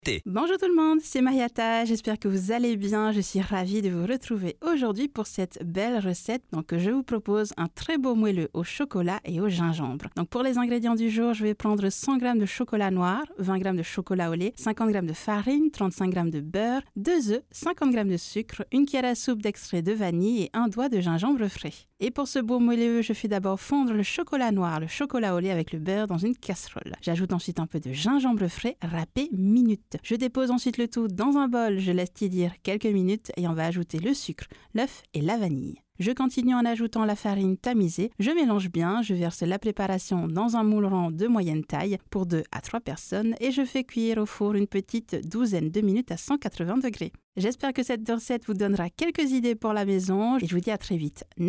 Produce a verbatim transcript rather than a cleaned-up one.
Bonjour tout le monde, c'est Mariata, j'espère que vous allez bien, je suis ravie de vous retrouver aujourd'hui pour cette belle recette. Donc je vous propose un très beau moelleux au chocolat et au gingembre. Donc pour les ingrédients du jour, je vais prendre cent grammes de chocolat noir, vingt grammes de chocolat au lait, cinquante grammes de farine, trente-cinq grammes de beurre, deux œufs, cinquante grammes de sucre, une cuillère à soupe d'extrait de vanille et un doigt de gingembre frais. Et pour ce beau moelleux, je fais d'abord fondre le chocolat noir, le chocolat au lait avec le beurre dans une casserole. J'ajoute ensuite un peu de gingembre frais râpé minute. Je dépose ensuite le tout dans un bol, je laisse tiédir quelques minutes et on va ajouter le sucre, l'œuf et la vanille. Je continue en ajoutant la farine tamisée, je mélange bien, je verse la préparation dans un moule rond de moyenne taille pour deux à trois personnes et je fais cuire au four une petite douzaine de minutes à cent quatre-vingts degrés. J'espère que cette recette vous donnera quelques idées pour la maison et je vous dis à très vite.